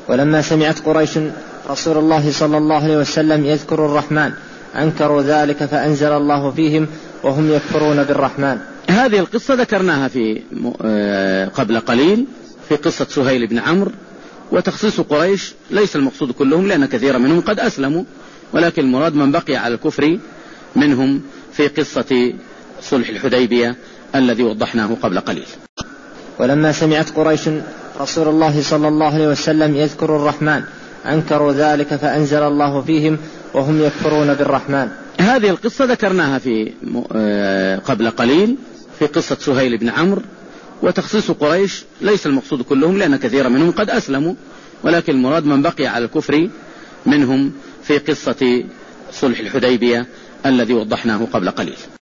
ولما سمعت قريش رسول الله صلى الله عليه وسلم يذكر الرحمن أنكروا ذلك فأنزل الله فيهم وهم يكفرون بالرحمن. هذه القصة ذكرناها في قبل قليل في قصة سهيل بن عمرو، وتخصيص قريش ليس المقصود كلهم لأن كثير منهم قد أسلموا، ولكن المراد من بقي على الكفر منهم في قصة صلح الحديبية الذي وضحناه قبل قليل. ولما سمعت قريش رسول الله صلى الله عليه وسلم يذكر الرحمن أنكروا ذلك فأنزل الله فيهم وهم يكفرون بالرحمن. هذه القصة ذكرناها في قبل قليل في قصة سهيل بن عمرو، وتخصيص قريش ليس المقصود كلهم لأن كثير منهم قد أسلموا، ولكن المراد من بقي على الكفر منهم في قصة صلح الحديبية الذي وضحناه قبل قليل.